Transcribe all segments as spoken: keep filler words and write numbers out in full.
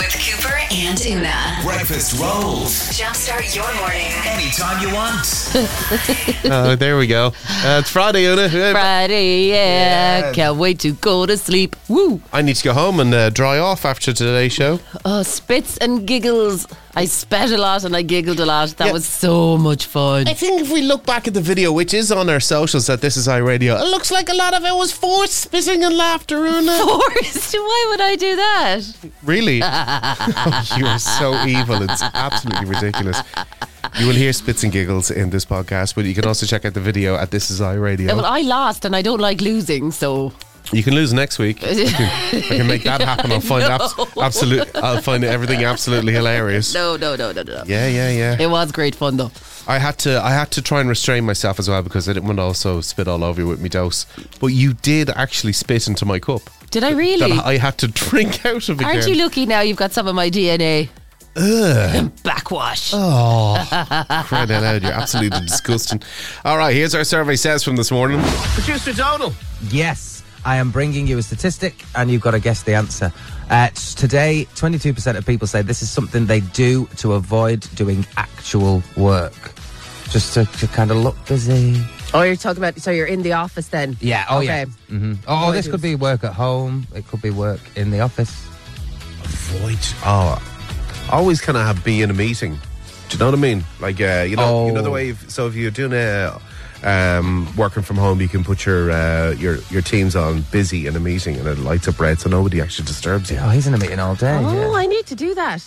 with Cooper and Una. Breakfast rolls. Jumpstart your morning. Anytime you want. Oh, there we go. Uh, it's Friday, Una. Friday, yeah. Yeah. Can't wait to go to sleep. Woo. I need to go home and uh, dry off after today's show. Oh, spits and giggles. I spat a lot and I giggled a lot. That Yeah. was so much fun. I think if we look back at the video, which is on our socials at This Is iRadio, it looks like a lot of it was forced spitting and laughter, Una. Forced? Why would I do that? Really? Oh, you are so evil. It's absolutely ridiculous. You will hear spits and giggles in this podcast, but you can also check out the video at This Is iRadio. Well, I lost and I don't like losing, so... You can lose next week. I can, I can make that happen. I'll find No. abs- absolute. I'll find everything absolutely hilarious. No, no, no, no, no. Yeah, yeah, yeah. It was great fun, though. I had to. I had to try and restrain myself as well because I didn't want to also spit all over you with me dose. But you did actually spit into my cup. Did I really? That I had to drink out of again. Aren't you lucky now you've got some of my D N A? Ugh. Backwash. Oh, crying out loud, you're absolutely disgusting. All right, here's our survey says from this morning. Producer Donal. Yes, I am bringing you a statistic and you've got to guess the answer. Uh, t- today, twenty-two percent of people say this is something they do to avoid doing actual work. Just to, to kind of look busy. Oh, you're talking about, so you're in the office then? Yeah, oh Okay. yeah. Mm-hmm. Oh, this could be work at home. It could be work in the office. Avoid. Oh, always kind of have be in a meeting. Do you know what I mean? Like, uh, you know, Oh. you know the way. If, so if you're doing a um, working from home, you can put your uh, your your teams on busy in a meeting, and it lights up red, so nobody actually disturbs you. Oh, he's in a meeting all day. Oh, yeah. I need to do that.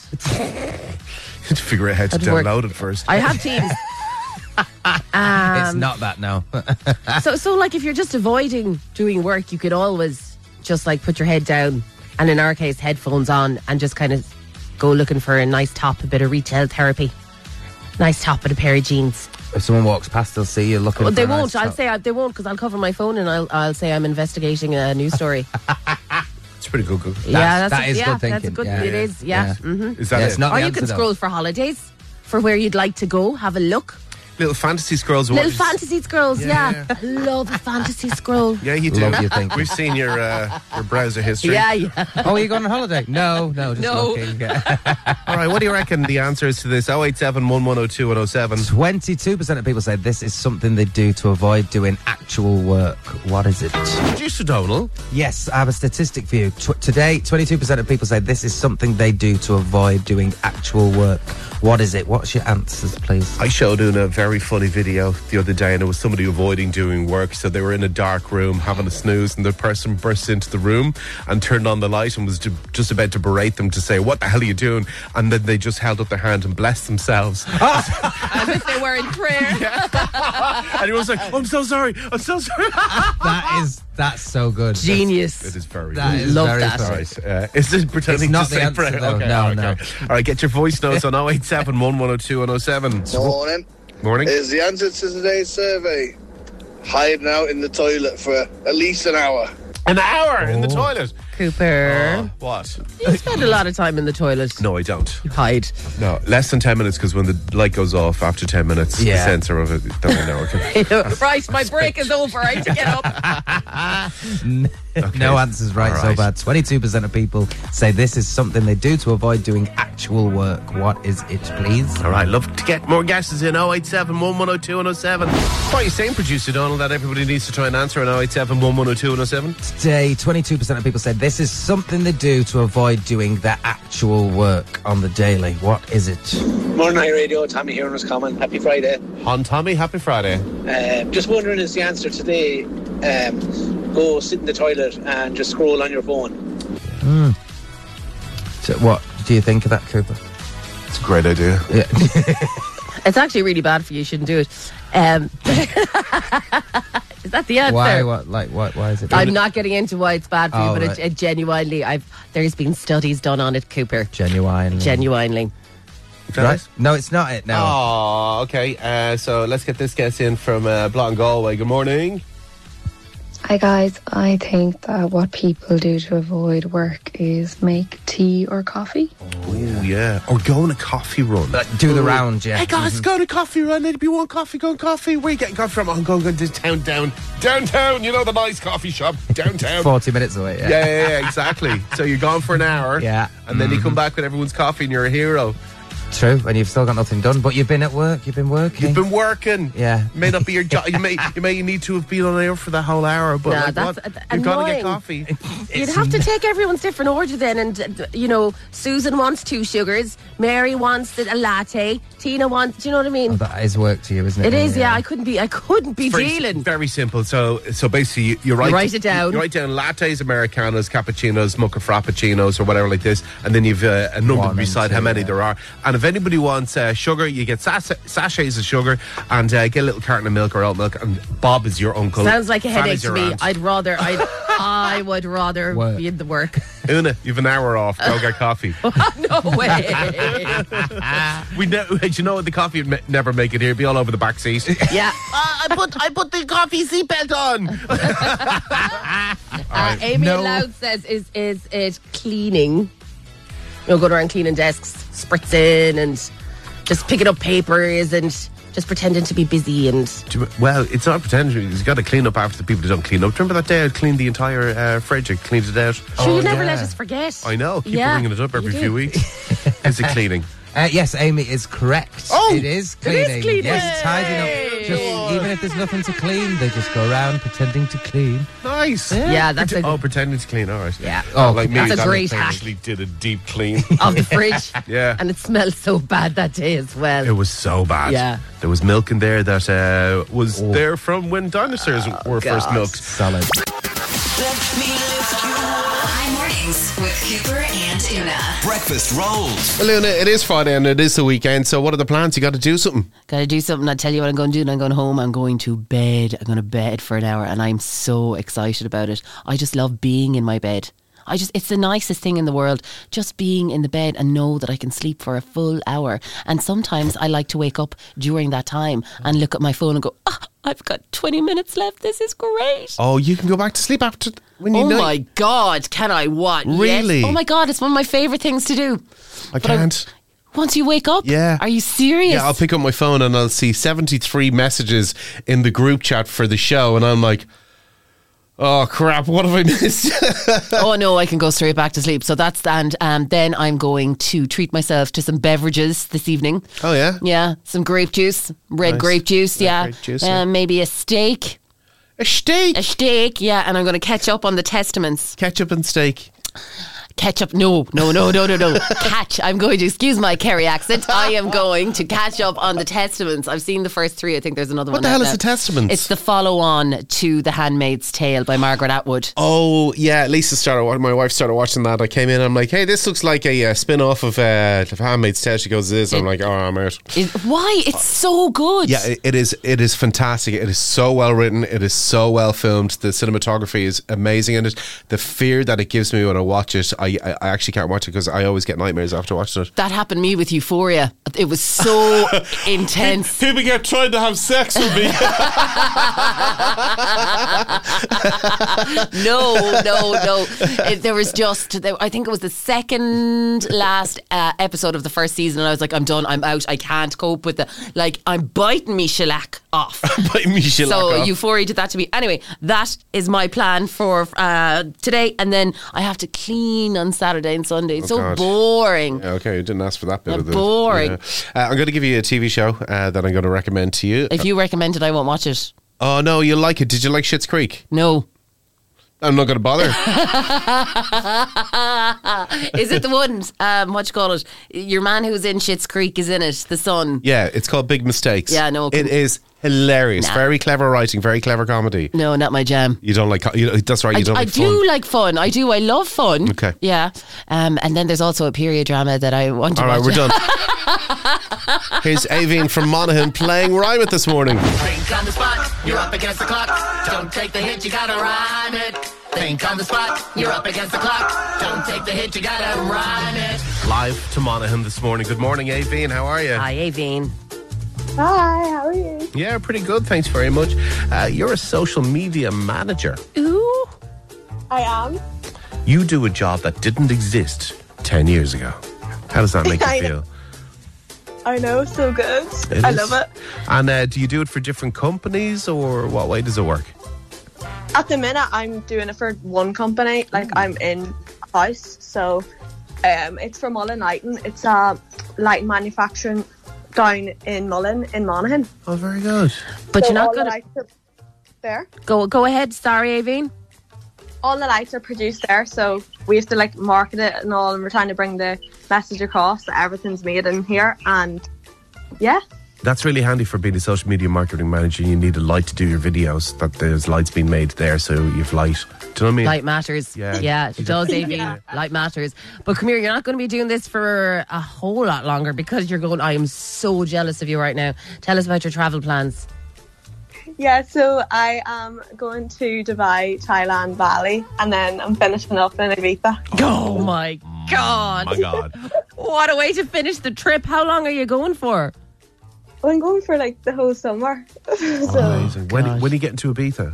to figure out how to That'd work. download it first. I have Teams. It's um, not that now. so, so like if you're just avoiding doing work, you could always just like put your head down and in our case, headphones on and just kind of go looking for a nice top, a bit of retail therapy. Nice top and a pair of jeans. If someone walks past, they'll see you looking Well, for they a nice won't. I'll top. say I, they won't because I'll cover my phone and I'll I'll say I'm investigating a news story. It's pretty good. good. yeah, that's that a, is yeah, good that's a thinking. good. Yeah. It is. Yeah. Yeah. Mm-hmm. Is that Yeah, it? it's not Or the you can answer, though. scroll for holidays for where you'd like to go. Have a look. Little fantasy scrolls. Little watch- fantasy scrolls. Yeah. Yeah, I love a fantasy scroll. Yeah, you do. Love you thinking. We've seen your uh, your browser history. Yeah, yeah. Oh, are you going on holiday? No, no, just No. looking. Yeah. All right, what do you reckon the answer is to this? oh eight seven, one one oh two, one oh seven. twenty-two percent of people say this is something they do to avoid doing actual work. What is it? Producer Donal. Yes, I have a statistic for you. Tw- today, twenty-two percent of people say this is something they do to avoid doing actual work. What is it? What's your answers, please? I showed in a very funny video the other day, and it was somebody avoiding doing work. So they were in a dark room having a snooze, and the person burst into the room and turned on the light and was ju- just about to berate them to say, "What the hell are you doing?" And then they just held up their hand and blessed themselves. As if they were in prayer. And he was like, "I'm so sorry. I'm so sorry." That is, that's so good. Genius. It is very That good. is Love very that. All funny. right. Uh, is this pretending It's not to the say answer, prayer? though. Okay, No, okay. no. All right, get your voice notes on oh eight seven, one one oh two, one oh seven. Morning. Morning. Is the answer to today's survey hiding out in the toilet for at least an hour? An hour in the Oh. toilet. Cooper. Oh, what? You spend a lot of time in the toilet. No, I don't. You hide. No, less than ten minutes because when the light goes off after ten minutes, Yeah. the sensor of it, then I know. Okay. Right, my break is over. I have to get up. No answers right, All so right. bad. twenty-two percent of people say this is something they do to avoid doing actual work. What is it, please? All right, love to get more guesses in oh eight seven, one one oh two, one oh seven. What are you saying, Producer Donald, that everybody needs to try and answer in oh eight seven, one one oh two, one oh seven? Today, twenty-two percent of people said this is something they do to avoid doing their actual work on the daily. What is it? Morning Night Radio, Tommy here in Roscommon. Happy Friday. On Tommy, happy Friday. Um, just wondering, is the answer today um, go sit in the toilet and just scroll on your phone? So what do you think of that, Cooper? It's a great idea. Yeah. It's actually really bad for you. You shouldn't do it. Um, is that the answer? Why? What? Like what? Why is it? I'm not getting into why it's bad for you, Oh, but right. it, it genuinely, I've there's been studies done on it, Cooper. Genuine. Genuinely. Right? No, it's not it. No. Oh, okay. Uh, so let's get this guess in from uh, Blot and Galway. Good morning. Hi guys, I think that what people do to avoid work is make tea or coffee. Oh, yeah. Or go on a coffee run. Like, do the round, yeah. Hey guys, mm-hmm. go on a coffee run. If you want coffee, go on coffee. Where are you getting coffee from? I'm going to town, down. Downtown, you know, the nice coffee shop. Downtown. forty minutes away, yeah. Yeah, yeah, yeah, exactly. So you're gone for an hour. Yeah. And then mm-hmm. you come back with everyone's coffee and you're a hero. True, and you've still got nothing done, but you've been at work, you've been working. You've been working. Yeah. May not be your job. You may you may need to have been on air for the whole hour, but Nah, like that's what? a- You've got to get annoying. coffee. You'd have to take everyone's different order then, and uh, you know, Susan wants two sugars, Mary wants a latte, Tina wants. Do you know what I mean? Oh, that is work to you, isn't it? It is, yeah. I couldn't be. I couldn't be very, dealing. very simple. So so basically, you, you write You write it down. You write down lattes, americanos, cappuccinos, mocha frappuccinos, or whatever like this, and then you've uh, a number One and beside two, how many yeah. there are. And if anybody wants uh, sugar, you get sach- sachets of sugar and uh, get a little carton of milk or oat milk. And Bob is your uncle. Sounds like a Fran headache is to your me. aunt. I'd rather. I'd, I would rather Work. be in the work. Una, you've an hour off. Go get coffee. No way. We know. You know what? The coffee would me- never make it here. It'd be all over the back seat. Yeah. Uh, I put I put the coffee seatbelt on. Uh, Amy No. Loud says, "Is is it cleaning? You know, going around cleaning desks, spritzing, and just picking up papers and just pretending to be busy and." Do you- Well, it's not pretending. You've got to clean up after the people who don't clean up. Remember that day I cleaned the entire uh, fridge? I cleaned it out. Sure, Oh, you never yeah. let us forget. I know. Keep Yeah, bringing it up every you few do. weeks. Is it cleaning? Uh, yes, Amy is correct. Oh! it is It is cleaning. cleaning. Yes, tidying up. Just even if there's nothing to clean, they just go around pretending to clean. Nice. Yeah, that's Prete- a- oh, pretending to clean. All right. Yeah. Oh, like me. That's a that great I hack. actually did a deep clean. Of the fridge. Yeah. And it smelled so bad that day as well. It was so bad. Yeah. There was milk in there that uh, was there from when dinosaurs were first God. milked. Solid. High mornings with Cooper and Una. Breakfast rolls. Well, Luna, it is Friday and it is the weekend, so what are the plans? You got to do something. Gotta do something. I'll tell you what I'm going to do. And I'm going home. I'm going to bed. I'm going to bed for an hour. And I'm so excited about it. I just love being in my bed. I just, it's the nicest thing in the world, just being in the bed and know that I can sleep for a full hour. And sometimes I like to wake up during that time and look at my phone and go, ah, I've got twenty minutes left. This is great. Oh, you can go back to sleep after when you Oh know. my God, can I what? Really? Yes. Oh my God, it's one of my favourite things to do. I But I- can't. Once you wake up? Yeah. Are you serious? Yeah, I'll pick up my phone and I'll see seventy-three messages in the group chat for the show, and I'm like, oh crap, what have I missed? Oh no, I can go straight back to sleep. So that's and um, then I'm going to treat myself to some beverages this evening. Oh yeah, Yeah, some grape juice, red Nice. grape juice. Red yeah, grape juice, yeah. Um, maybe a steak, a steak, a steak. Yeah, and I'm going to catch up on the Testaments. ketchup and steak. Ketchup, no, no, no, no, no, no. Catch. I'm going to, excuse my Kerry accent. I am going to catch up on the Testaments. I've seen the first three. I think there's another What one. the out hell is now. the Testaments? It's the follow-on to The Handmaid's Tale by Margaret Atwood. Oh yeah, Lisa started. wa- My wife started watching that. I came in. I'm like, hey, this looks like a uh, spin-off of uh, Handmaid's Tale. She goes, "It is." I'm like, oh, I'm out. It, why? It's so good. Yeah, it, it is. It is fantastic. It is so well written. It is so well filmed. The cinematography is amazing in it. The fear that it gives me when I watch it, I I, I actually can't watch it because I always get nightmares after watching it. That happened to me with Euphoria. It was so intense. People get trying to have sex with me. No, no, no. It, there was just, there, I think it was the second last uh, episode of the first season, and I was like, I'm done, I'm out, I can't cope with the, like, I'm biting me shellac off. By me, shellac So off. Euphoria did that to me. Anyway, that is my plan for uh, today, and then I have to clean on Saturday and Sunday. It's so God. boring. Yeah, okay, you didn't ask for that bit Yeah, of the boring. yeah. Uh, I'm going to give you a T V show uh, that I'm going to recommend to you. If you recommend it, I won't watch it. Oh no, you'll like it. Did you like Schitt's Creek? No. I'm not going to bother. Is it the one, um, what you call it? Your man who's in Schitt's Creek is in it, the son. Yeah, it's called Big Mistakes. Yeah, no, it is hilarious. Nah. Very clever writing, very clever comedy. No, not my jam. You don't like. co- You, that's right. You I, don't I like do fun. like fun. I do. I love fun. Okay. Yeah. Um, and then there's also a period drama that I want to All right, watch. we're done. Here's Avine from Monaghan playing Rhyme It this morning. Think on the spot, you're up against the clock. Don't take the hit, you gotta rhyme it. Think on the spot, you're up against the clock. Don't take the hit, you gotta rhyme it. Live to Monaghan this morning. Good morning, Avine. How are you? Hi, Avine. Hi, how are you? Yeah, pretty good. Thanks very much. Uh, you're a social media manager. Ooh. I am. You do a job that didn't exist ten years ago. How does that make I you know. feel? I know, so good. It I is. love it. And uh, do you do it for different companies, or what way does it work? At the minute, I'm doing it for one company. Like, I'm in a house, so um, it's for Mullen Lighting. It's a lighting manufacturing down in Mullen, in Monaghan. Oh, very good. But So you're not all the going to... lights are there. Go, go ahead. Sorry, Aveen. All the lights are produced there, so we have to like market it and all, and we're trying to bring the message across that everything's made in here. And yeah, That's really handy for being a social media marketing manager. You need a light to do your videos, that there's lights being made there, so you've light. Do you know what I mean? Light matters. Yeah. Yeah, it does, Aveen. Yeah. Light matters. But come here, you're not going to be doing this for a whole lot longer because you're going, I am so jealous of you right now. Tell us about your travel plans. yeah. So I am going to Dubai, Thailand, Bali, and then I'm finishing up in Ibiza. Oh, my God. My God. What a way to finish the trip. How long are you going for? Well, I'm going for like the whole summer. so Amazing. When, when are you getting to Ibiza?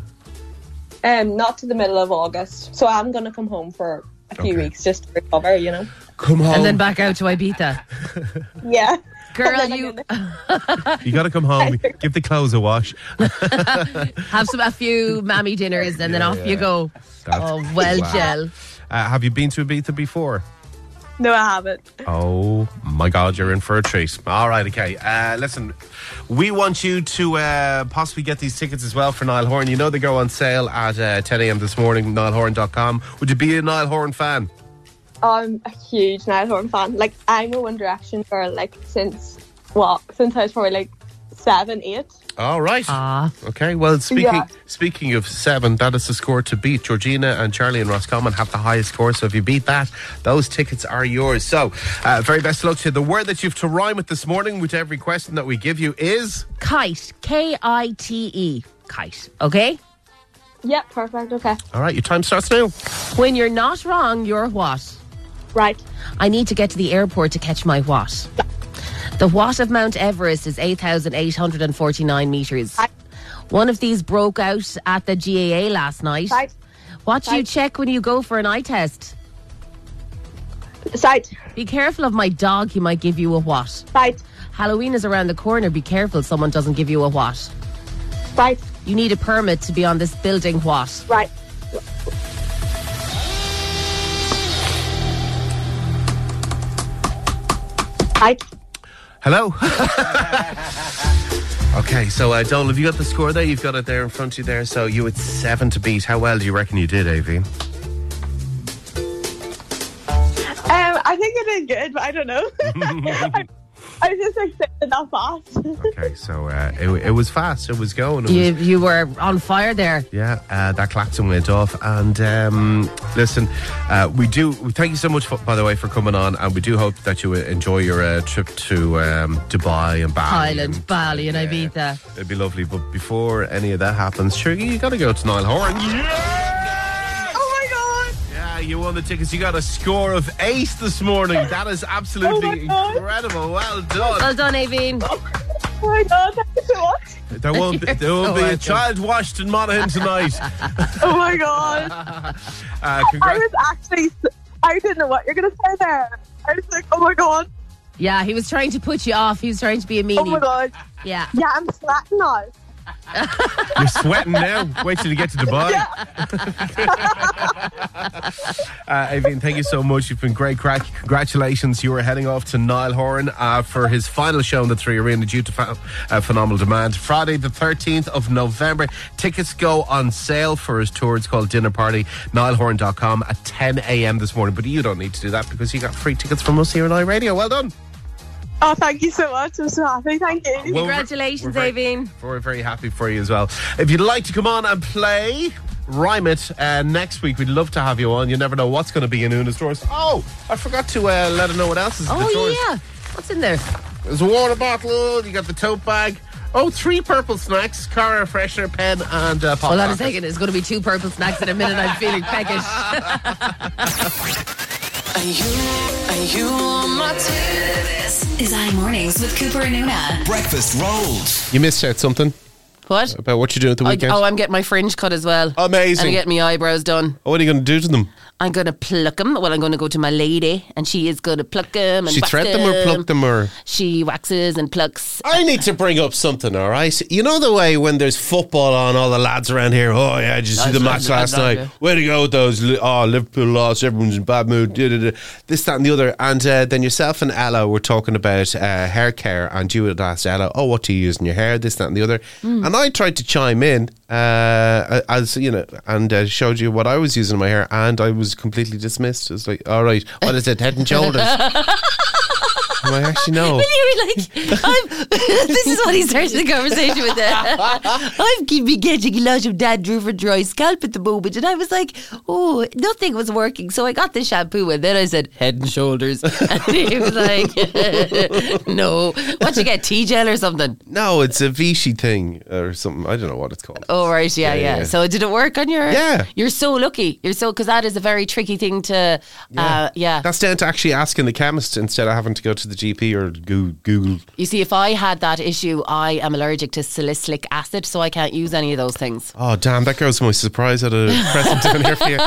um, not to the middle of August. So I'm going to come home for a few Okay. weeks just to recover. You know. Come home. And then back out to Ibiza. Yeah. Girl, And then you I'm gonna- You got to come home, give the clothes a wash. have some a few mammy dinners and then Yeah, off yeah. you go. That's- Oh, well, Wow. gel. Uh, have you been to Ibiza before? No, I haven't. Oh my God, you're in for a treat. All right, okay. Uh, listen, we want you to uh, possibly get these tickets as well for Niall Horan. You know they go on sale at uh, ten a.m. this morning, niall horan dot com. Would you be a Niall Horan fan? I'm a huge Niall Horan fan. Like, I'm a One Direction girl, like, since, what, since I was probably, like, seven, eight. All right. Ah. Okay, well, speaking Yeah. speaking of seven, that is the score to beat. Georgina and Charlie and Roscommon have the highest score, so if you beat that, those tickets are yours. So, uh, very best of luck to you. The word that you have to rhyme with this morning with every question that we give you is... Kite. K I T E. Kite. Okay? Yeah, perfect, okay. All right, your time starts now. When you're not wrong, you're what? Right. I need to get to the airport to catch my what? The what of Mount Everest is eight thousand eight hundred forty-nine metres. Right. One of these broke out at the G A A last night. Right. What do you Right. check when you go for an eye test? Sight. Be careful of my dog, he might give you a what? Sight. Halloween is around the corner, be careful someone doesn't give you a what? Right. You need a permit to be on this building what? Right. Right. Hello. Okay, so uh, Donald, have you got the score there? You've got it there in front of you there. So you had seven to beat. How well do you reckon you did, Aveen? Um, I think I did good, but I don't know. I, I was just accepted that fast. Okay, so uh, it, it was fast. It was going. It You, was, you were on fire there. yeah, uh, that klaxon went off. And um, listen, uh, we do. We thank you so much, for, by the way, for coming on. And we do hope that you enjoy your uh, trip to um, Dubai and Bali. Thailand, and, Bali and yeah, Ibiza. It'd be lovely. But before any of that happens, sure, you got to go to Niall Horan. Yeah! Oh my god! Yeah, you won the tickets. You got a score of eight this morning. That is absolutely Oh my God. incredible. Well done. Well done, Aveen. Oh my god, thank you so much. There won't be, there will so be a welcome. child washed in Monaghan tonight. Oh my god. Uh, I congrats. was actually, I didn't know what you're going to say there. I was like, oh my god. Yeah, he was trying to put you off. He was trying to be a meanie. Oh my god. Yeah. Yeah, I'm sweating now. You're sweating now. Wait till you get to Dubai. uh, Aveen, thank you so much. You've been great crack. Congratulations. You are heading off to Niall Horan uh, for his final show in the Three Arena due to ph- uh, phenomenal demand. Friday the thirteenth of November. Tickets go on sale for his tour. It's called Dinner Party. niall horan dot com at ten a.m. this morning. But you don't need to do that because you got free tickets from us here on iRadio. Well done. Oh, thank you so much. I'm so happy. Thank you. Well, Congratulations, we're very- Aveen. We're very happy for you as well. If you'd like to come on and play Rhyme It uh, next week, we'd love to have you on. You never know what's going to be in Una's drawers. Oh, I forgot to uh, let her know what else is in the Oh, drawers. yeah. What's in there? There's a water bottle, you got the tote bag. Oh, three purple snacks, car freshener, pen, and uh, pop Hold on a rockets. second. It's going to be two purple snacks in a minute. I'm feeling peckish. Are you, are you on my team? This is iMornings with Cooper and Una. Breakfast rolls. You missed out something What? about what you're doing at the I, weekend. oh, I'm getting my fringe cut as well. Amazing. And I'm getting my eyebrows done. Oh, what are you going to do to them? I'm going to pluck them. Well, I'm going to go to my lady, and she is going to pluck them and She wax thread them or pluck them or? She waxes and plucks. I need to bring up something, all right? You know the way when there's football on, all the lads around here, oh yeah, did you see the match last night? Way to go with those, Li- oh, Liverpool lost, everyone's in bad mood, da, da, da. This, that and the other. And uh, then yourself and Ella were talking about uh, hair care, and you had asked Ella, oh, what do you use in your hair, this, that and the other. Mm. And I tried to chime in, uh, as you know, and uh, showed you what I was using in my hair, and I was completely dismissed. It's like, all right, what is it, Head and Shoulders? I actually know. Well, you were like, I'm, this is what he started the conversation with. I've been getting a lot of dandruff and dry scalp at the moment, and I was like, oh, nothing was working. So I got the shampoo, and then I said Head and Shoulders, and he was like, no, what you get, T-gel or something? No, it's a Vichy thing or something. I don't know what it's called. Oh right, yeah, yeah. Yeah, yeah. yeah. So did it work on your? Yeah. You're so lucky. You're so because that is a very tricky thing to. Yeah. Uh, yeah. That's down to actually asking the chemist instead of having to go to the G P or Goo- Google. You see, if I had that issue, I am allergic to salicylic acid, so I can't use any of those things. Oh, damn, that goes my surprise. I had a present down here for you.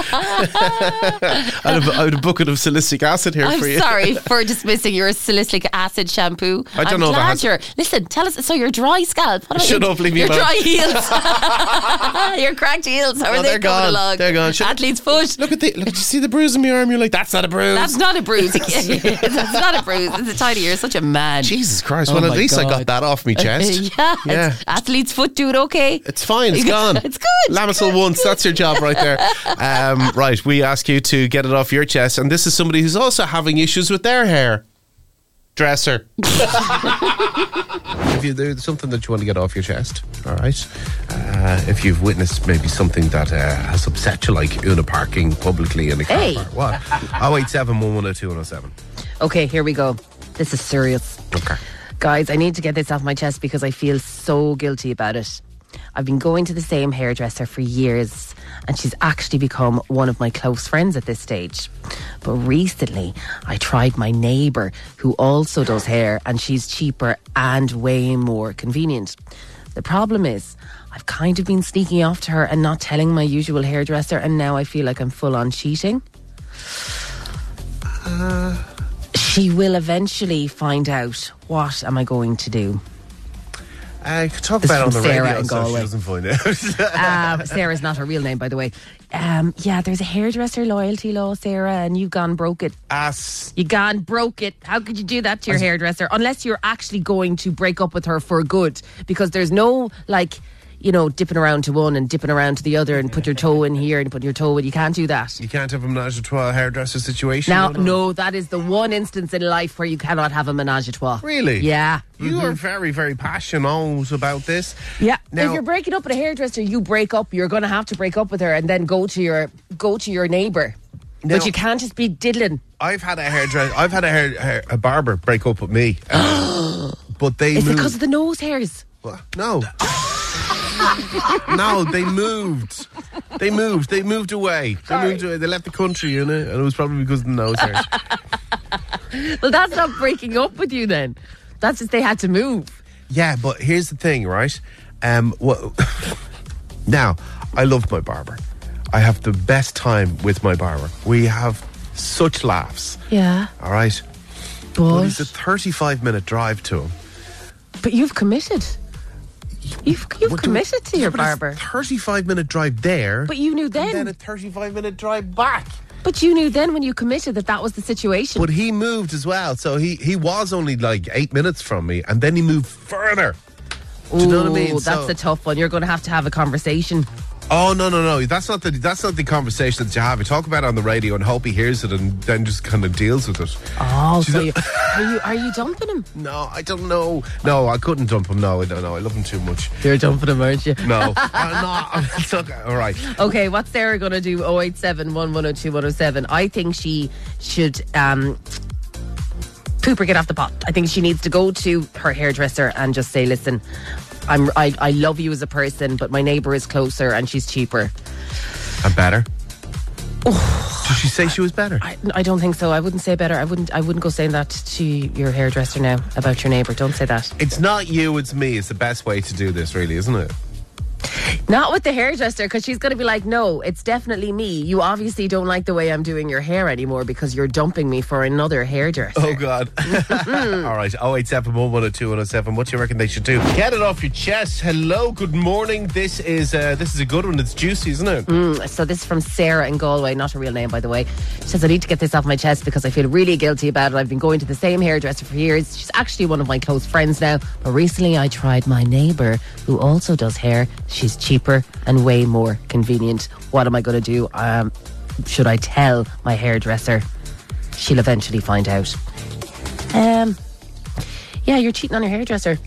I had a, I had a bucket of salicylic acid here I'm for you. sorry for dismissing your salicylic acid shampoo. I don't I'm know if it glad has- you're. Listen, tell us. So your dry scalp. What about Shut your, up, leave me your alone. dry heels. Your cracked heels. How are No, they they're coming gone. along? They're gone. Shut- Athlete's foot. Look at the, look, did you see the bruise on my arm? You're like, that's not a bruise. That's not a bruise. That's not a bruise. It's a tiny. You're such a man. Jesus Christ. Oh Well, at my least I God. got that off my chest. yeah. Yeah. It's athlete's foot. Do it okay. It's fine. It's gone. It's good. Lamisil once. That's your job right there. Um, right. We ask you to get it off your chest. And this is somebody who's also having issues with their hair. Dresser. If you, there's something that you want to get off your chest, all right? Uh, if you've witnessed maybe something that uh, has upset you, like Una parking publicly in a car Hey. park. What? oh eight seven, one one oh two, one oh seven. Okay, here we go. This is serious. Okay. Guys, I need to get this off my chest because I feel so guilty about it. I've been going to the same hairdresser for years, and she's actually become one of my close friends at this stage. But recently, I tried my neighbour, who also does hair, and she's cheaper and way more convenient. The problem is, I've kind of been sneaking off to her and not telling my usual hairdresser, and now I feel like I'm full on cheating. Uh, She will eventually find out. What am I going to do? I could talk This about it on is the from Sarah radio in so she Galway. doesn't find out. Uh, Sarah's not her real name, by the way. Um, yeah, there's a hairdresser loyalty law, Sarah, and you've gone broke it. Ass. You gone broke it. How could you do that to your hairdresser? Unless you're actually going to break up with her for good. Because there's no, like, you know, dipping around to one and dipping around to the other and put your toe in here and put your toe in. You can't do that. You can't have a menage a trois hairdresser situation. Now, no, no. no, that is the one instance in life where you cannot have a menage a trois. Really? Yeah. You are very, very passionate about this. Yeah. Now- if you're breaking up with a hairdresser, you break up. You're going to have to break up with her and then go to your go to your neighbour. Now- But you can't just be diddling. I've had a hairdresser. I've had a hair, hair a barber break up with me. Um, but they Is it moved. because of the nose hairs? What? No. No, they moved. They moved. They moved away. They moved away. They left the country, you know, and it was probably because of the nose hairs. Well, that's not breaking up with you then. That's just they had to move. Yeah, but here's the thing, right? Um, well, now I love my barber. I have the best time with my barber. We have such laughs. Yeah. All right. But, But it's a thirty-five minute drive to him. but you've committed. You've, you've What do- committed to your But it's barber. a thirty-five minute drive there. But you knew then. And then a thirty-five minute drive back. But you knew then when you committed that that was the situation. But he moved as well. So he, he was only like eight minutes from me. And then he moved further. Do you know what I mean? Ooh, that's So- a tough one. You're going to have to have a conversation. Oh, no, no, no. That's not the that's not the conversation that you have. You talk about it on the radio and hope he hears it and then just kind of deals with it. Oh, She's so a- you, are you are you dumping him? No, I don't know. No, I couldn't dump him. No, I don't know. I love him too much. You're dumping him, aren't you? No. uh, no. It's okay. All right. Okay, what's Sarah going to do? oh eight seven, one one oh two, one oh seven. I think she should um, poop or get off the pot. I think she needs to go to her hairdresser and just say, listen, I'm, I, I love you as a person, but my neighbour is closer and she's cheaper. And better. Did she say she was better? I, I don't think so. I wouldn't say better. I wouldn't. I wouldn't go saying that to your hairdresser now about your neighbour. Don't say that. It's not you, it's me. It's the best way to do this, really, isn't it? Not with the hairdresser, because she's going to be like, no, it's definitely me. You obviously don't like the way I'm doing your hair anymore because you're dumping me for another hairdresser. Oh, God. All right. oh eight seven one one oh two one oh seven. What do you reckon they should do? Get it off your chest. Hello. Good morning. This is uh, this is a good one. It's juicy, isn't it? Mm, so this is from Sarah in Galway. Not a real name, by the way. She says, I need to get this off my chest because I feel really guilty about it. I've been going to the same hairdresser for years. She's actually one of my close friends now. But recently I tried my neighbour who also does hair. She's cheaper and way more convenient. What am I going to do? Um, should I tell my hairdresser? She'll eventually find out. Um, yeah, you're cheating on your hairdresser.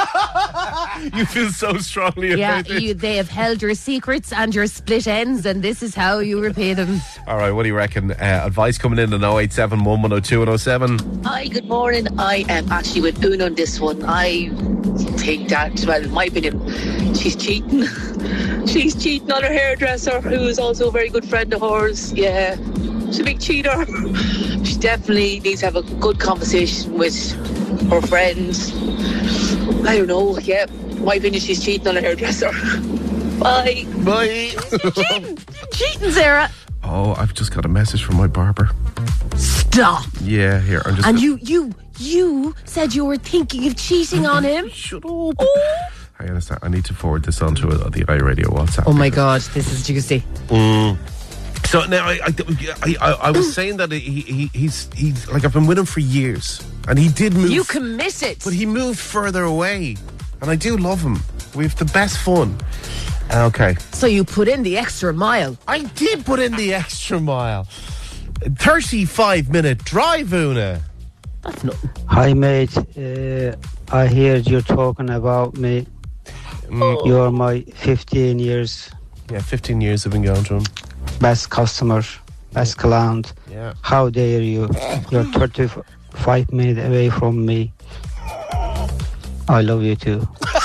You feel so strongly Yeah, about this. you, they have held your secrets and your split ends, and this is how you repay them. All right, what do you reckon? Uh, advice coming in on oh eight seven one one oh two one oh seven. Hi, good morning. I am actually with Una on this one. I think that, well, in my opinion, she's cheating. She's cheating on her hairdresser, who is also a very good friend of hers. Yeah, she's a big cheater. She definitely needs to have a good conversation with her friends. I don't know, yeah. In my opinion, she's cheating on her hairdresser. Bye. Bye. cheating. cheating, Sarah. Oh, I've just got a message from my barber. Stop. Yeah, here. I'm just And gonna- you, you, you said you were thinking of cheating on him. Shut up. I understand. I need to forward this on to uh, the iRadio WhatsApp. Oh my God, this is juicy. Mm. So now I, I, I, I was saying that he, he, he's, he's like, I've been with him for years, and he did move. You committed. But he moved further away, and I do love him. We have the best fun. Okay. So you put in the extra mile. I did put in the extra mile. thirty-five minute drive, Una. That's nothing. Hi, mate. Uh, I heard you talking about me. Mm. You're my fifteen years. Yeah, fifteen years I've been going to him. Best customer, best client. Yeah. How dare you? You're thirty-five minutes away from me. I love you too.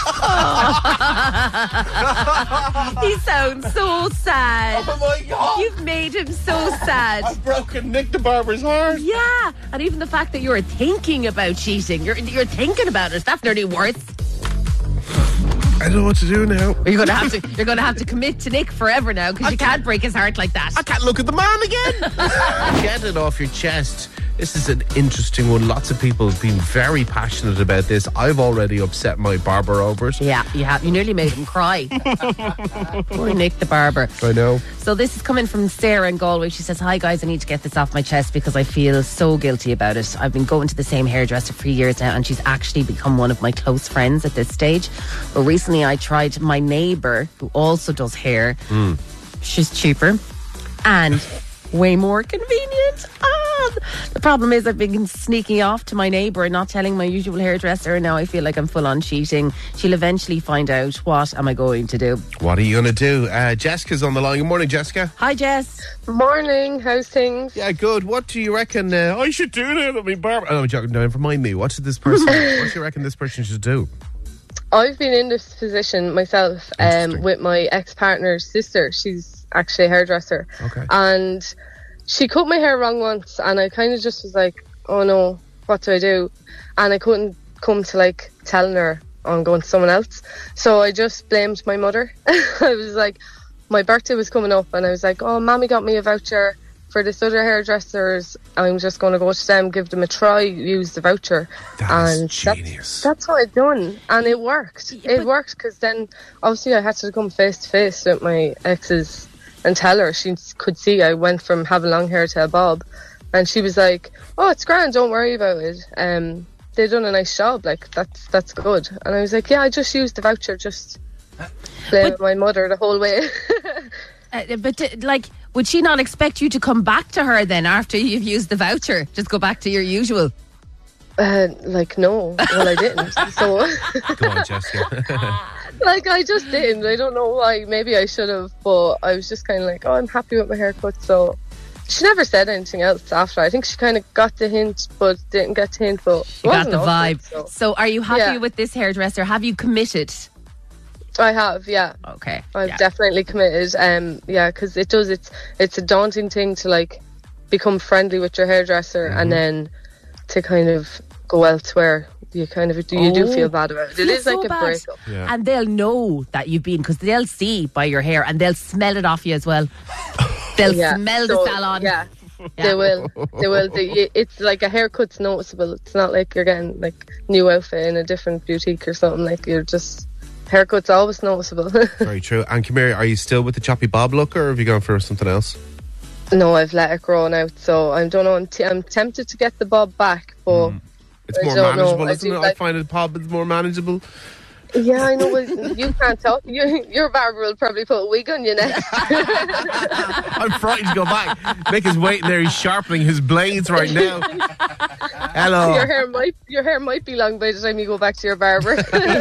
He sounds so sad. Oh my God. You've made him so sad. I've broken Nick the barber's heart. Yeah, and even the fact that you're thinking about cheating, you're you're thinking about it. That's nearly worse. I don't know what to do now. You're gonna have to you're gonna have to commit to Nick forever now because you can't break his heart like that. I can't look at the man again. Get it off your chest. This is an interesting one. Lots of people have been very passionate about this. I've already upset my barber over it. Yeah, you have. You nearly made him cry. Poor Nick the barber. I know. So this is coming from Sarah in Galway. She says, hi guys, I need to get this off my chest because I feel so guilty about it. I've been going to the same hairdresser for years now, and she's actually become one of my close friends at this stage. But recently I tried my neighbour, who also does hair. Mm. She's cheaper and way more convenient. Ah, the problem is I've been sneaking off to my neighbour and not telling my usual hairdresser, and now I feel like I'm full on cheating. She'll eventually find out. What am I going to do? What are you going to do? Uh, Jessica's on the line. Good morning, Jessica. Hi, Jess. Morning. How's things? Yeah, good. What do you reckon uh, I should do now? I mean, barber. Oh, I'm joking. No, remind me. What should this person? What do you reckon this person should do? I've been in this position myself um, with my ex-partner's sister. She's actually a hairdresser. Okay. And she cut my hair wrong once, and I kind of just was like, oh no, what do I do? And I couldn't come to like telling her I'm going to someone else. So I just blamed my mother. I was like, my birthday was coming up, and I was like, oh, mommy got me a voucher for this other hairdressers. I'm just going to go to them, give them a try, use the voucher. That and is genius. That's, that's what I've done, and it worked. It worked because then obviously I had to come face to face with my exes and tell her. She could see I went from having long hair to a bob, and she was like, oh, it's grand, don't worry about it. Um, they done a nice job, like that's that's good. And I was like, yeah, I just used the voucher, just blame my mother the whole way. uh, but uh, like, would she not expect you to come back to her then after you've used the voucher? Just go back to your usual. Uh, like, no. Well, I didn't. So, Go on, Jessica. like, I just didn't. I don't know why. Maybe I should have, but I was just kind of like, oh, I'm happy with my haircut. So she never said anything else after. I think she kind of got the hint, but didn't get the hint. But You got the vibe. So. so are you happy Yeah. with this hairdresser? Have you committed? I have, yeah. Okay. I've yeah. definitely committed. Um, yeah, because it does. It's it's a daunting thing to like become friendly with your hairdresser Mm-hmm. and then to kind of go elsewhere. You kind of you do Oh, feel bad about it. It feel is like so a bad. breakup. Yeah. And they'll know that you've been, because they'll see by your hair and they'll smell it off you as well. They'll Yeah. smell So, the salon. Yeah. Yeah. They will. They will. They, it's like a haircut's noticeable. It's not like you're getting like new outfit in a different boutique or something. Like you're just haircut's always noticeable. Very true. And come here, are you still with the choppy bob look, or have you gone for something else? No, I've let it grow now, so I don't know. I'm, t- I'm tempted to get the bob back, but It's I more don't know. manageable, I isn't do it? I like- find it bob is more manageable. yeah, I know. Well, you can't talk. You, your barber will probably put a wig on you next. I'm frightened to go back. Nick is waiting there. He's sharpening his blades right now. Hello. Your hair might your hair might be long by the time you go back to your barber.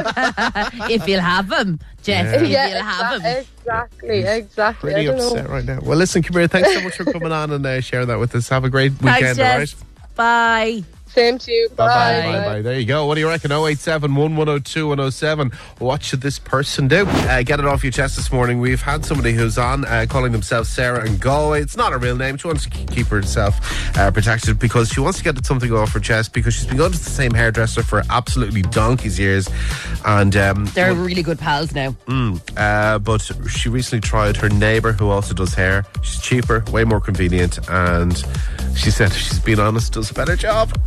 If you'll have them, Jess, Yeah. if yeah, you'll have exa- them. exactly, exactly. Pretty I don't upset know. right now. Well, listen, come here. Thanks so much for coming on and uh, sharing that with us. Have a great weekend, Thanks, all right? Jess. Bye. Same to you. Bye. Bye bye. Bye. There you go. What do you reckon? oh eight seven, one one oh two, one oh seven. What should this person do? Uh, get it off your chest this morning. We've had somebody who's on uh, calling themselves Sarah and Galway. It's not a real name. She wants to keep herself uh, protected because she wants to get something off her chest because she's been going to the same hairdresser for absolutely donkey's years. And um, They're really good pals now. Mm, uh, but she recently tried her neighbour who also does hair. She's cheaper, way more convenient, and she said if she's being honest, does a better job.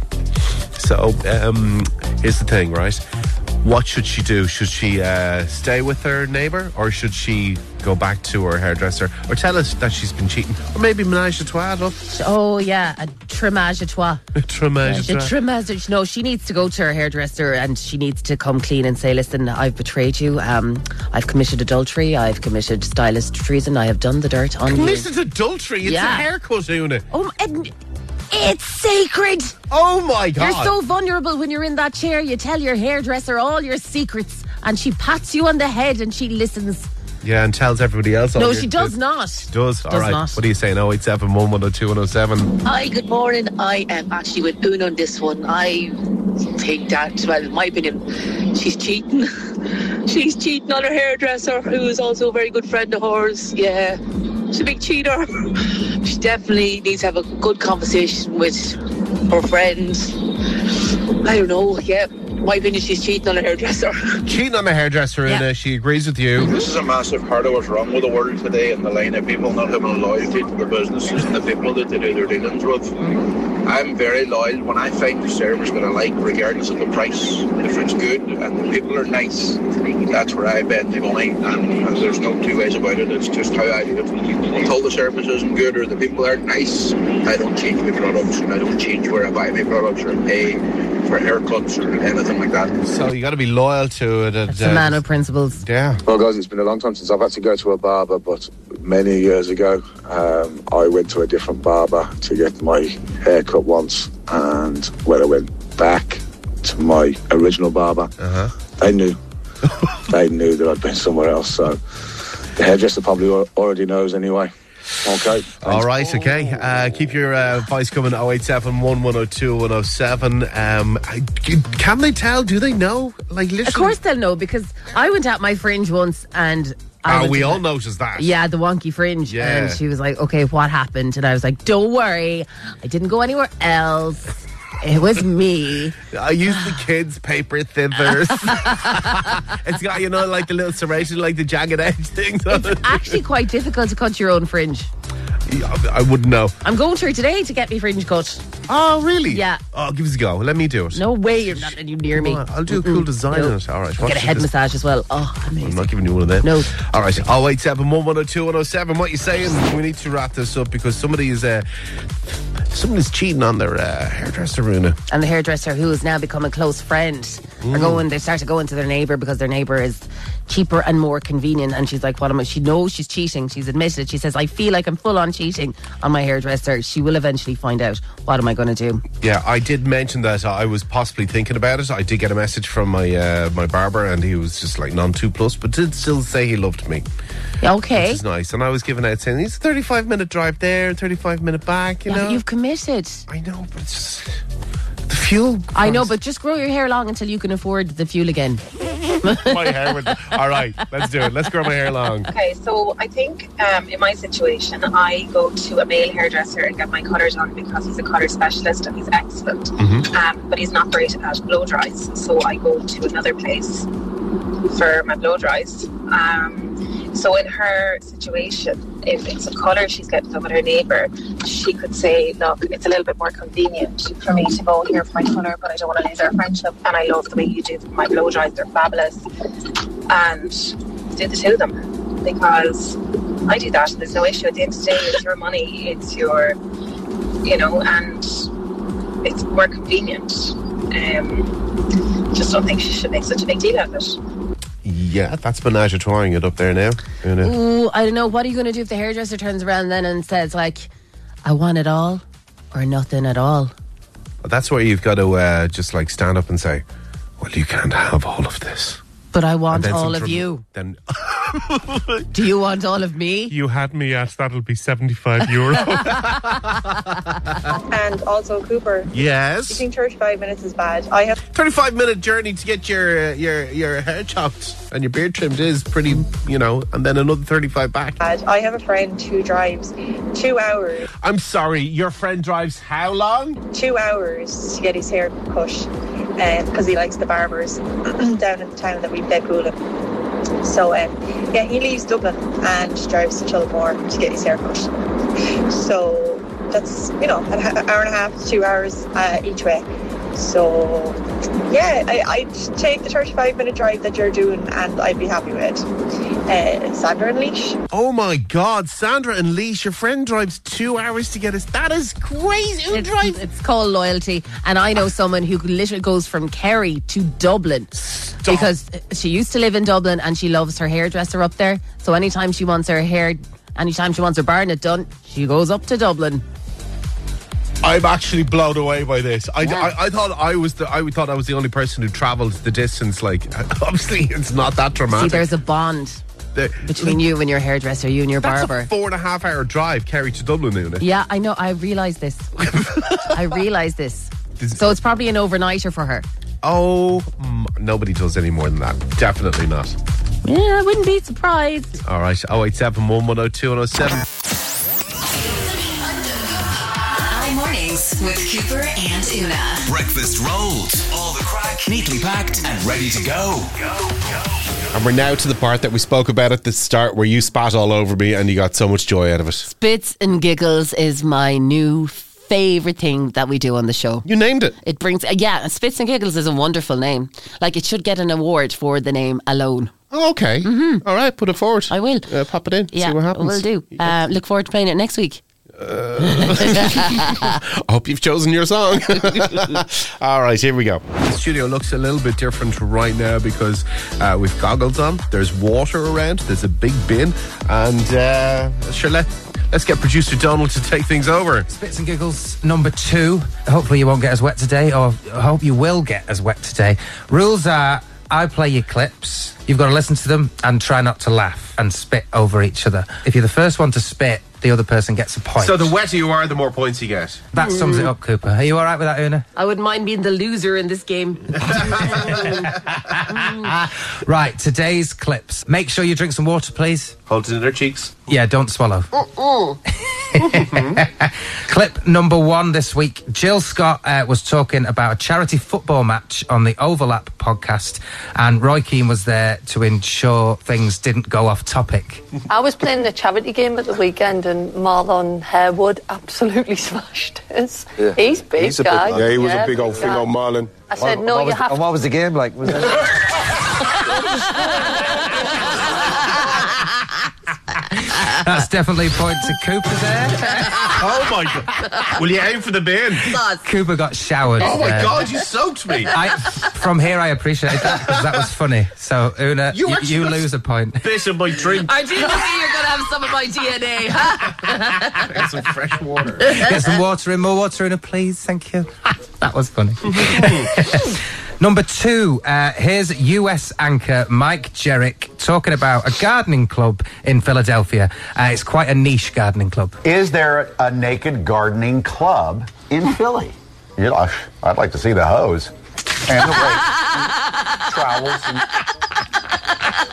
So um, here's the thing, right? What should she do? Should she uh, stay with her neighbour, or should she go back to her hairdresser, or tell us that she's been cheating, or maybe menage a trois? Look, Oh, yeah, a trimage a trois. trimage a The trois. trimage. No, she needs to go to her hairdresser and she needs to come clean and say, listen, I've betrayed you. Um, I've committed adultery. I've committed stylist treason. I have done the dirt on you. Committed adultery. It's Yeah. a haircut, Una. Oh, and it's sacred. Oh my God! You're so vulnerable when you're in that chair. You tell your hairdresser all your secrets and she pats you on the head and she listens. Yeah, and tells everybody else. all No, your- she does not. She does. All Does right. not. What are you saying? oh eight seven, one one oh two, one oh seven. Hi, good morning. I am actually with Una on this one. I think that, well, in my opinion, she's cheating. She's cheating on her hairdresser, who is also a very good friend of hers. Yeah, she's a big cheater. She definitely needs to have a good conversation with her friends. I don't know, yeah. In my opinion, she's cheating on her hairdresser. Cheating on the hairdresser, Yeah. Una. She agrees with you. This is a massive part of what's wrong with the world today, and the line of people not having loyalty to their businesses and the people that they do their dealings with. I'm very loyal. When I find a service that I like, regardless of the price, if it's good and the people are nice, that's where I bet the money, and there's no two ways about it. It's just how I do it. Until the service isn't good or the people aren't nice, I don't change my products, and I don't change where I buy my products or pay for haircuts or anything like that. So you got to be loyal to it. And, It's a man of principles. Yeah. Well, guys, it's been a long time since I've had to go to a barber, but many years ago, um, I went to a different barber to get my hair cut once, and when I went back to my original barber, Uh-huh. they knew. They knew that I'd been somewhere else, so the hairdresser probably al- already knows anyway. Okay. All right, okay. Uh, keep your uh, voice coming oh eight seven, one one oh two, one oh seven. Um, I- can they tell? Do they know? Like, literally. Of course they'll know, because I went at my fringe once and I Oh, went we to- all noticed that. Yeah, the wonky fringe. Yeah. And she was like, okay, what happened? And I was like, don't worry. I didn't go anywhere else. It was me. I use the kids' paper thithers. It's got, you know, like the little serration, like the jagged edge things on it. Actually quite difficult to cut your own fringe. Yeah, I wouldn't know. I'm going to her today to get me fringe cut. Oh, really? Yeah. Oh, give us a go. Let me do it. No way you're not letting you near me. Come on, I'll do a cool Mm-mm. design No. on it. All right. what Get a should head this- massage as well. Oh, amazing. I'm not giving you one of them. No. All right. oh eight seven, one one oh two, one oh seven. What you saying? We need to wrap this up because somebody is uh, somebody's cheating on their uh, hairdresser, Runa. And the hairdresser, who has now become a close friend, are going. They started going to their neighbour because their neighbour is cheaper and more convenient. And she's like, "What am I?" She knows she's cheating. She's admitted. She says, "I feel like I'm full on cheating on my hairdresser." She will eventually find out. What am I going to do? Yeah, I did mention that I was possibly thinking about it. I did get a message from my uh, my barber, and he was just like non two plus, but did still say he loved me. Okay. Which is nice. And I was giving out saying, it's a thirty-five minute drive there, thirty-five minute back, you Yeah, know. but you've committed. I know, but it's just the fuel. I know, but just grow your hair long until you can afford the fuel again. my hair would. All right, let's do it. Let's grow my hair long. Okay, so I think um, in my situation, I go to a male hairdresser and get my colours on because he's a colour specialist and he's excellent. Mm-hmm. Um, but he's not great at blow dries, so I go to another place for my blow dries. Um, so in her situation, if it's a colour she's getting from her neighbour, she could say, look, it's a little bit more convenient for me to go here for my colour, but I don't want to lose our friendship, and I love the way you do my blow dries, they're fabulous, and do the two of them, because I do that and there's no issue. At the end of the day, it's your money, it's your, you know, and it's more convenient. Um, just don't think she should make such a big deal out of it. Yeah, that's Menage a trying it up there now. Ooh, I don't know. What are you going to do if the hairdresser turns around then and says, like, I want it all or nothing at all? That's where you've got to uh, just like stand up and say, well, you can't have all of this. But I want And then all some of trouble- you. Then Do you want all of me? you had me at that'll be seventy-five euro. And also, Cooper. Yes. You think thirty-five minutes is bad? I have thirty-five minute journey to get your uh, your your hair chopped and your beard trimmed is pretty, you know, and then another thirty-five back. bad. I have a friend who drives two hours. I'm sorry, your friend drives how long? Two hours to get his hair cut because he likes the barbers down in the town that we play pool in. So, um, yeah, he leaves Dublin and drives to Tullamore to get his hair cut. So that's, you know, an hour and a half to two hours uh, each way. So, yeah, I, I'd take the thirty-five minute drive that you're doing and I'd be happy with it. Uh, Sandra and Leash. Oh my God, Sandra and Leash, your friend drives two hours to get us. That is crazy. Who It's, drives? it's called loyalty. And I know someone who literally goes from Kerry to Dublin because she used to live in Dublin and she loves her hairdresser up there. So anytime she wants her hair, anytime she wants her barnet done, she goes up to Dublin. I'm actually blown away by this. I, I, I thought I was the I thought I was the only person who travelled the distance. Like, obviously, it's not that dramatic. See, there's a bond The- between you and your hairdresser, you and your That's barber. a four and a half hour drive, Kerry to Dublin, isn't it? Yeah, I know. I realise this. I realise this. So it's probably an overnighter for her. Oh, mm, nobody does any more than that. Definitely not. Yeah, I wouldn't be surprised. All right, oh eight seven one one oh two one oh seven. I Mornings with Cooper and Una. Breakfast rolls. All the crack, neatly packed and ready to go. And we're now to the part that we spoke about at the start where you spat all over me and you got so much joy out of it. Spits and giggles is my new favourite thing that we do on the show. You named it. It brings, uh, yeah, Spits and Giggles is a wonderful name. Like, it should get an award for the name alone. Oh, okay. Mm-hmm. All right, put it forward. I will. Uh, pop it in, Yeah, see what happens. will do. Uh, look forward to playing it next week. I hope you've chosen your song. All right, here we go. The studio looks a little bit different right now because uh, we've goggles on. There's water around. There's a big bin. And uh, sure, let, let's get producer Donald to take things over. Spits and Giggles number two. Hopefully you won't get as wet today, or I hope you will get as wet today. Rules are, I play your clips. You've got to listen to them and try not to laugh and spit over each other. If you're the first one to spit, the other person gets a point. So the wetter you are, the more points you get. That sums it up, Cooper. Are you all right with that, Una? I wouldn't mind being the loser in this game. Right, today's clips. Make sure you drink some water, please. Hold it in their cheeks. Yeah, don't swallow. Clip number one this week. Jill Scott uh, was talking about a charity football match on the Overlap podcast, and Roy Keane was there to ensure things didn't go off topic. I was playing a charity game at the weekend and Marlon Harewood absolutely smashed us. Yeah. He's big, He's a big guy. man. Yeah, he was Yeah, a big old big thing guy. on Marlon. I said, no, What you was- have and what was the game like? Was it? That's definitely a point to Cooper there. Oh my God. Will you aim for the bin? Cooper got showered. Oh my there. God, you soaked me. I, from here, I appreciate that because that was funny. So, Una, You you, actually you got lose a point. Bit of my drink. Aren't you lucky you're going to have some of my D N A? Get some fresh water. Get some water in, more water in, please. Thank you. That was funny. Number two, uh, here's U S anchor Mike Jerrick talking about a gardening club in Philadelphia. Uh, it's quite a niche gardening club. Is there a naked gardening club in Philly? You know, I'd like to see the hose and the rake, and trowels, and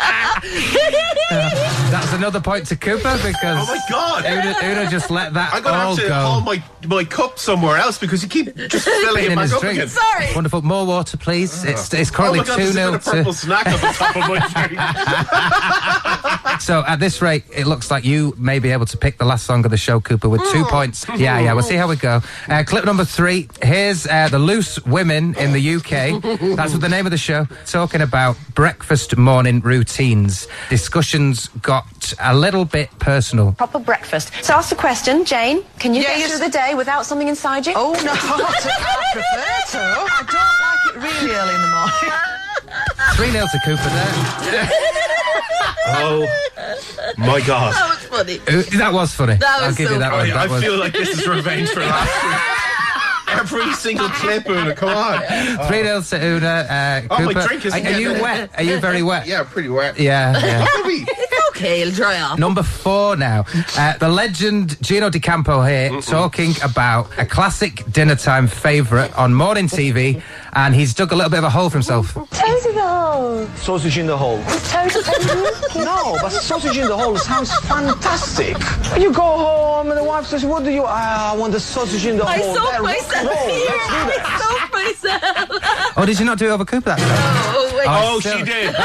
That's another point to Cooper because Oh my God. Una, Una just let that I'm gonna all have to go. haul my my cup somewhere else because you keep just filling it in back his up drink. again. Sorry. Wonderful. More water, please. It's it's currently oh my God, two there's a nil bit of purple to. snack on the top of my drink. So at this rate, it looks like you may be able to pick the last song of the show, Cooper, with two points. Yeah, yeah. We'll see how we go. Uh, clip number three. Here's uh, the Loose Women in the U K. That's what the name of the show. Talking about breakfast morning routines. Discussions got a little bit personal. Proper breakfast. So ask the question, Jane, can you Yeah, get yes. through the day without something inside you? Oh, no, I prefer to. I don't like it really early in the morning. three nil to Cooper there. Oh my God. That was funny. Uh, that was funny. That I'll was give so you that one. I, That I was... feel like this is revenge for last week. Every single clip, Una, come on. three nil to Una. Uh, Oh, my Cooper. drink is Are, are you getting- wet? Are you very wet? Yeah, pretty wet. Yeah, yeah. It's okay, it'll dry off. Number four now. Uh, the legend Gino Di Campo here Mm-mm. talking about a classic dinner time favourite on morning T V, and he's dug a little bit of a hole for himself. Toes in the hole. Sausage in the hole. Toes in No, but sausage in the hole sounds fantastic. You go home and the wife says, what do you... Ah, I want the sausage in the I hole. soaked There, rock myself and roll. here. Let's do that. I soaked myself. Oh, did you not do it over Cooper that time? Oh, wait. Oh, still- she did.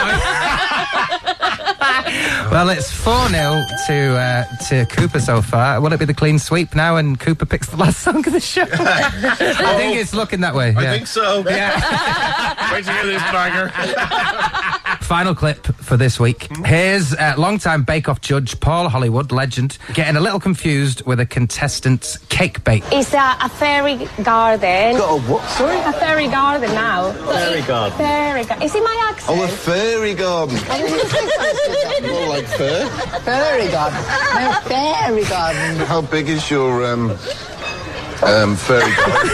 Well, it's four nil to uh, to Cooper so far. Will it be the clean sweep now and Cooper picks the last song of the show? I think it's looking that way. I yeah. think so. Yeah. Wait to hear this bagger. Final clip for this week. Here's uh, long-time Bake Off judge Paul Hollywood, legend, getting a little confused with a contestant's cake bake. Is that a fairy garden? Got a what, sorry? A fairy garden now. Fairy garden. Fairy garden. Is it my accent? Oh, a fairy garden. More like fur. Fairy garden. No, fairy garden. How big is your um, um, fairy garden?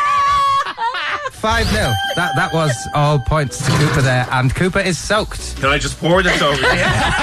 five nil. That that was all points to Cooper there, and Cooper is soaked. Can I just pour this over you?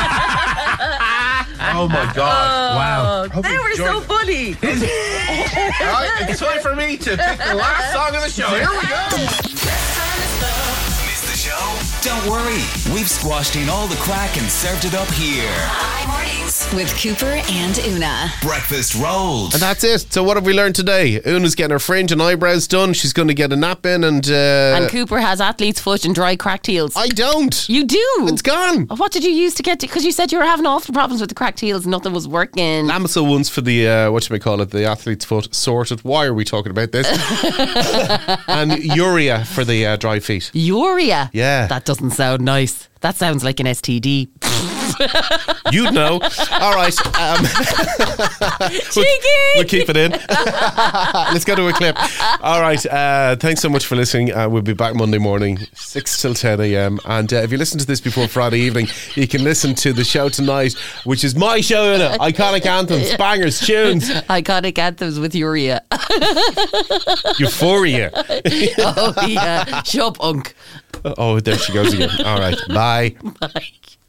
Oh my God. Wow. Hope They you were so enjoyed- funny. All right, it's time for me to pick the last song of the show. Here we go. Missed the show? Don't worry. We've squashed in all the crack and served it up here. Hi Mornings with Cooper and Una. Breakfast rolls. And that's it. So what have we learned today? Una's getting her fringe and eyebrows done. She's going to get a nap in and... Uh, And Cooper has athlete's foot and dry cracked heels. I don't. You do. It's gone. What did you use to get to? Because you said you were having awful problems with the cracked heels. Nothing was working. Lamisil ones for the, uh, what you may call it, the athlete's foot sorted. Why are we talking about this? And urea for the uh, dry feet. Urea. Yeah. That doesn't sound nice. That sounds like an S T D. You'd know. All right. Um, we'll, we'll keep it in. Let's go to a clip. All right. Uh, thanks so much for listening. Uh, we'll be back Monday morning, six till ten a.m. And uh, if you listen to this before Friday evening, you can listen to the show tonight, which is my show, Una. Iconic anthems, bangers, tunes. Iconic anthems with urea. Euphoria. Oh, yeah. Shut up, Unk. Oh, there she goes again. All right. Bye. Bye.